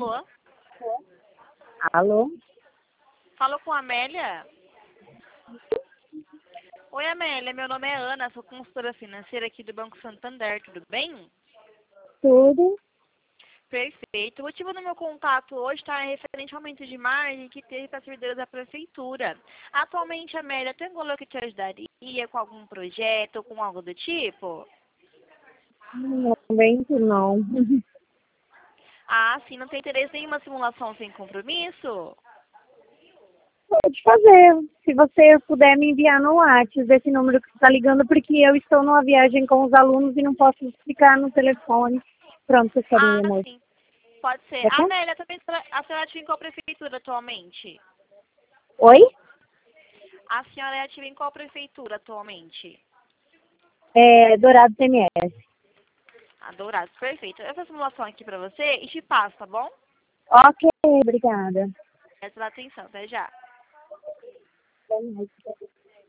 Alô? Alô? Falo com a Amélia? Oi, Amélia, meu nome é Ana, sou consultora financeira aqui do Banco Santander, tudo bem? Tudo? Perfeito. O motivo do meu contato hoje está referente ao aumento de margem que teve para servidores da prefeitura. Atualmente, Amélia, tem algum que te ajudaria com algum projeto ou com algo do tipo? No momento, não. Ah, sim, não tem interesse em uma simulação sem compromisso? Pode fazer. Se você puder me enviar no WhatsApp desse número que você está ligando, porque eu estou numa viagem com os alunos e não posso ficar no telefone. Pronto, você quer Ah, minha amor? sim, pode ser. Você quer? Amélia, também a senhora ativa em qual prefeitura atualmente? Oi? A senhora é ativa em qual prefeitura atualmente? Dourado TMS. Dourados, perfeito. Eu faço a simulação aqui pra você e te passo, tá bom? Ok, obrigada. Presta atenção, até já.